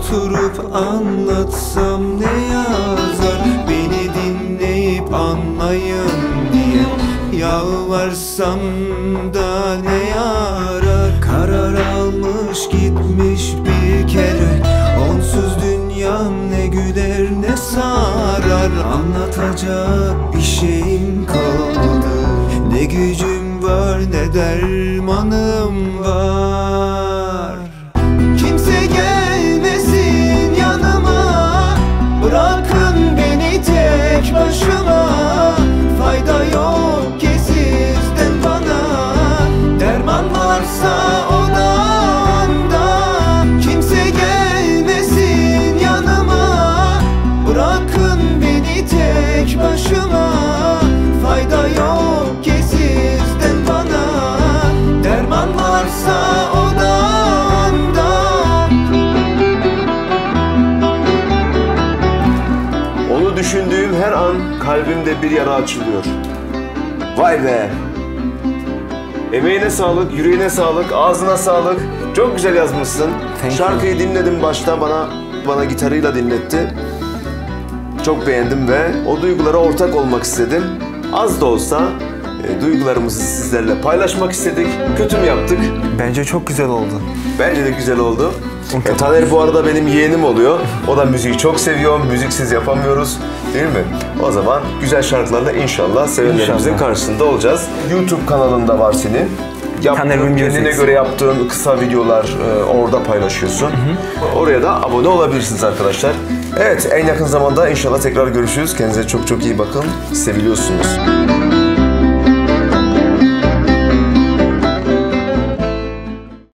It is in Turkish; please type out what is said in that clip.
oturup anlatsam ne yazar? Beni dinleyip anlayın diye yalvarsam da ne yarar? Karar almış gitmiş bir kere, onsuz dünyam ne güler ne sarar. Anlatacak bir şeyim kalmadı, ne gücüm var ne dermanım var. Kimse gelmesin yanıma, bırakın beni tek başıma. Fayda yok ki sizden bana, derman varsa o da anda. Kimse gelmesin yanıma, bırakın beni tek başıma. Fayda yok ki sizden bana, derman varsa o da anda. Onu düşündüğüm her an kalbimde bir yara açılıyor. Vay be! Emeğine sağlık, yüreğine sağlık, ağzına sağlık. Çok güzel yazmışsın. Şarkıyı dinledim başta, bana gitarıyla dinletti. Çok beğendim ve o duygulara ortak olmak istedim. Az da olsa duygularımızı sizlerle paylaşmak istedik. Kötü mü yaptık? Bence çok güzel oldu. Bence de güzel oldu. Taner bu arada benim yeğenim oluyor. O da müziği çok seviyor. Müziksiz yapamıyoruz. Değil mi? O zaman güzel şarkılarla inşallah sevenlerimizin karşısında olacağız. YouTube kanalında var senin. Kendine göre yaptığın kısa videolar orada paylaşıyorsun. Oraya da abone olabilirsiniz arkadaşlar. Evet, en yakın zamanda inşallah tekrar görüşürüz. Kendinize çok çok iyi bakın. Seviliyorsunuz.